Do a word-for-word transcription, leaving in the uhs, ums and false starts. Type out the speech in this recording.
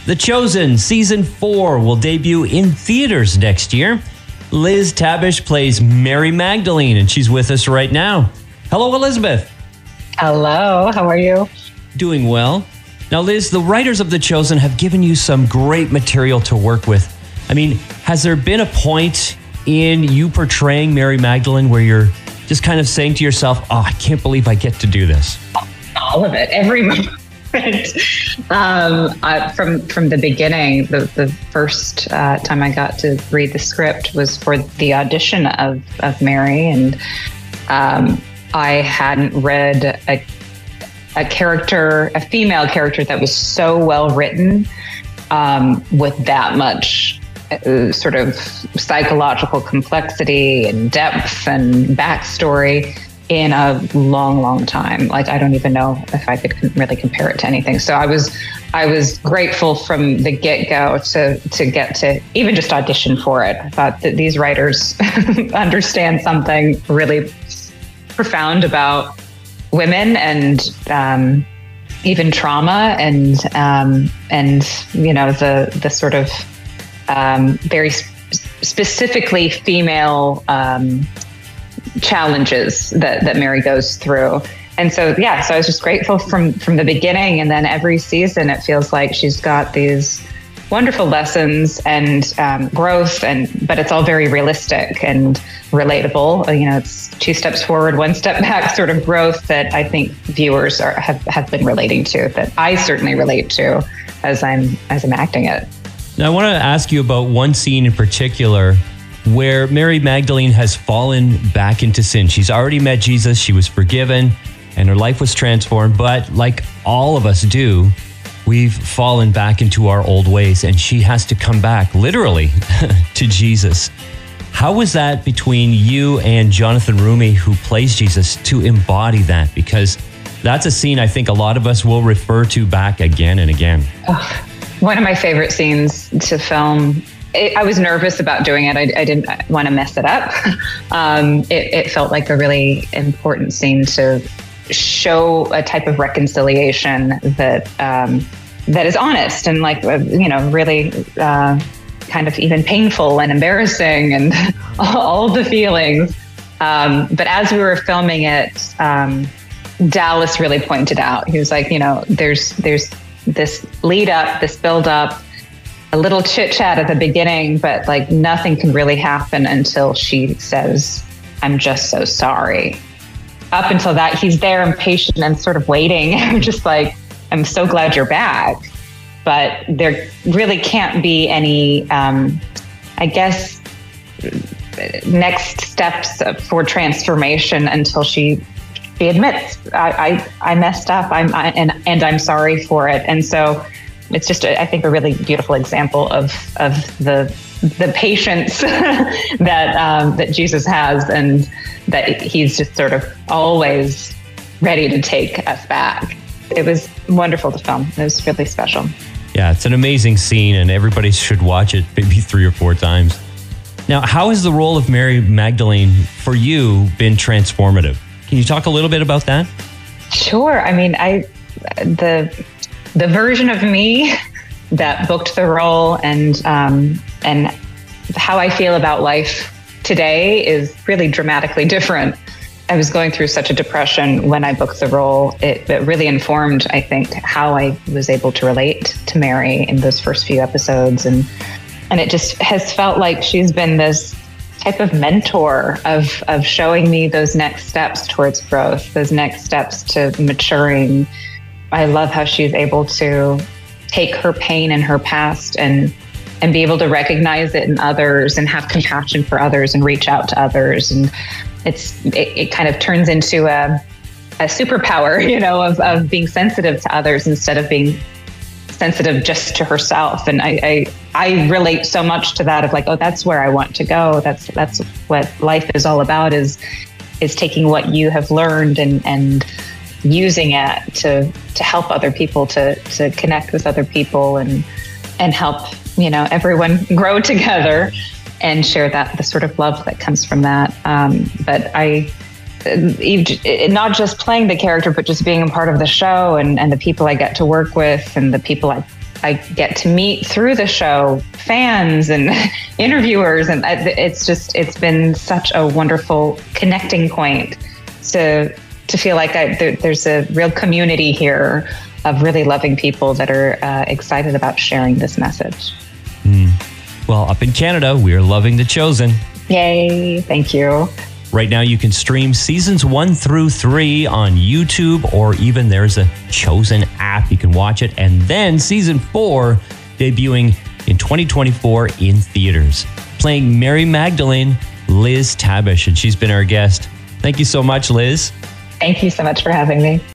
The Chosen Season four will debut in theaters next year. Liz Tabish plays Mary Magdalene, and she's with us right now. Hello, Elizabeth. Hello, how are you? Doing well. Now, Liz, the writers of The Chosen have given you some great material to work with. I mean, has there been a point in you portraying Mary Magdalene where you're just kind of saying to yourself, oh, I can't believe I get to do this? All of it, every moment. um, I, from from the beginning, the, the first uh, time I got to read the script was for the audition of, of Mary, and um, I hadn't read a, a character, a female character that was so well written um, with that much uh, sort of psychological complexity and depth and backstory in a long, long time. Like, I don't even know if I could really compare it to anything. So I was, I was grateful from the get-go to to get to even just audition for it. I thought that these writers understand something really profound about women and um, even trauma and um, and you know the the sort of um, very sp- specifically female Um, challenges that, that Mary goes through. And so, yeah, so I was just grateful from, from the beginning. And then every season, it feels like she's got these wonderful lessons and um, growth, and but it's all very realistic and relatable. You know, it's two steps forward, one step back sort of growth that I think viewers are, have, have been relating to, that I certainly relate to as I'm, as I'm acting it. Now, I want to ask you about one scene in particular where Mary Magdalene has fallen back into sin. She's already met Jesus, she was forgiven, and her life was transformed. But like all of us do, we've fallen back into our old ways, and she has to come back, literally, to Jesus. How was that between you and Jonathan Roumie, who plays Jesus, to embody that? Because that's a scene I think a lot of us will refer to back again and again. Oh, one of my favorite scenes to film. It, I was nervous about doing it. I, I didn't want to mess it up. Um, it, it felt like a really important scene to show a type of reconciliation that um, that is honest and, like, you know, really uh, kind of even painful and embarrassing and all the feelings. Um, but as we were filming it, um, Dallas really pointed out. He was like, you know, there's there's this lead up, this build up, a little chit chat at the beginning, but like nothing can really happen until she says, I'm just so sorry. Up until that, he's there impatient and sort of waiting. I'm just like, I'm so glad you're back. But there really can't be any, um, I guess, next steps for transformation until she she admits, I, I, I messed up, I'm I, and and I'm sorry for it. And so it's just, I think, a really beautiful example of of the the patience that um, that Jesus has, and that he's just sort of always ready to take us back. It was wonderful to film. It was really special. Yeah, it's an amazing scene, and everybody should watch it maybe three or four times. Now, how has the role of Mary Magdalene for you been transformative? Can you talk a little bit about that? Sure. I mean, I the the version of me that booked the role and um, and how I feel about life today is really dramatically different. I was going through such a depression when I booked the role. It, it really informed, I think, how I was able to relate to Mary in those first few episodes. And and it just has felt like she's been this type of mentor of, of showing me those next steps towards growth, those next steps to maturing. I love how she's able to take her pain and her past and and be able to recognize it in others and have compassion for others and reach out to others. And it's it, it kind of turns into a a superpower, you know, of, of being sensitive to others instead of being sensitive just to herself. And I, I I relate so much to that of like, oh, that's where I want to go. That's that's what life is all about, is is taking what you have learned and and using it to to help other people, to to connect with other people and and help, you know, everyone grow together and share that, the sort of love that comes from that. Um, but I, not just playing the character, but just being a part of the show and, and the people I get to work with and the people I I get to meet through the show fans and interviewers, and it's just it's been such a wonderful connecting point to to feel like I, there, there's a real community here of really loving people that are uh, excited about sharing this message. Mm. Well, up in Canada, we are loving The Chosen. Yay! Thank you. Right now, you can stream seasons one through three on YouTube, or even there's a Chosen app. You can watch it. And then season four debuting in twenty twenty-four in theaters. Playing Mary Magdalene, Liz Tabish, and she's been our guest. Thank you so much, Liz. Thank you so much for having me.